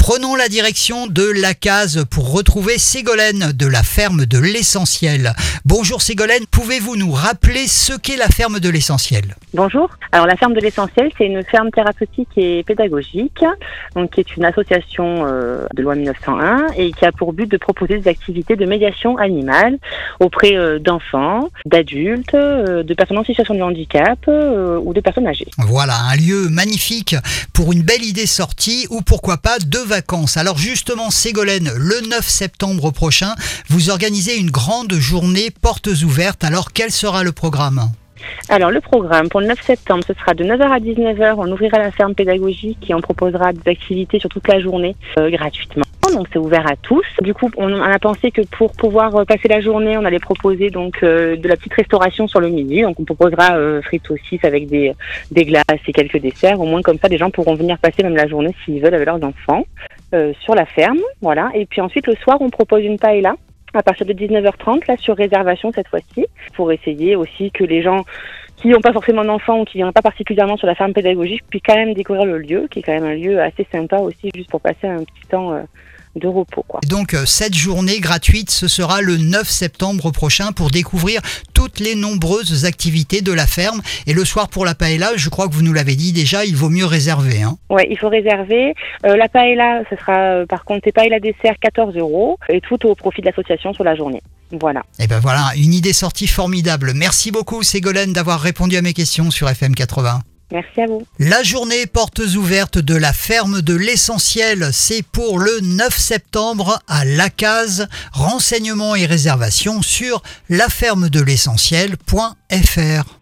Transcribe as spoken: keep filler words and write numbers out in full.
Prenons la direction de la case pour retrouver Ségolène de la ferme de l'Essentiel. Bonjour Ségolène, pouvez-vous nous rappeler ce qu'est la ferme de l'Essentiel ? Bonjour. Alors la ferme de l'Essentiel, c'est une ferme thérapeutique et pédagogique, donc qui est une association euh, de loi mille neuf cent un et qui a pour but de proposer des activités de médiation animale auprès euh, d'enfants, d'adultes, euh, de personnes en situation de handicap euh, ou de personnes âgées. Voilà, un lieu magnifique pour une belle idée sortie ou pourquoi pas de vacances. Alors justement Ségolène, le neuf septembre prochain, vous organisez une grande journée portes ouvertes. Alors quel sera le programme ? Alors le programme pour le neuf septembre, ce sera de neuf heures à dix-neuf heures, on ouvrira la ferme pédagogique et on proposera des activités sur toute la journée euh, gratuitement. Donc c'est ouvert à tous. Du coup, on a pensé que pour pouvoir passer la journée, on allait proposer donc euh, de la petite restauration sur le midi. Donc on proposera euh, frites saucisses avec des, des glaces et quelques desserts. Au moins comme ça, les gens pourront venir passer même la journée s'ils veulent avec leurs enfants euh, sur la ferme. Voilà. Et puis ensuite le soir, on propose une paella à partir de dix-neuf heures trente, là sur réservation cette fois-ci, pour essayer aussi que les gens qui n'ont pas forcément d'enfants ou qui ne viennent pas particulièrement sur la ferme pédagogique puissent quand même découvrir le lieu, qui est quand même un lieu assez sympa aussi, juste pour passer un petit temps euh, de repos, quoi. Donc cette journée gratuite, ce sera le neuf septembre prochain pour découvrir toutes les nombreuses activités de la ferme. Et le soir pour la paella, je crois que vous nous l'avez dit déjà, il vaut mieux réserver. Hein. Oui, il faut réserver. Euh, la paella, ce sera euh, par contre, c'est paella dessert quatorze euros et tout au profit de l'association sur la journée. Voilà. Et ben voilà, une idée sortie formidable. Merci beaucoup Ségolène d'avoir répondu à mes questions sur F M quatre-vingts. Merci à vous. La journée portes ouvertes de la ferme de l'Essentiel, c'est pour le neuf septembre à La Case. Renseignements et réservations sur la ferme de l'essentiel point f r.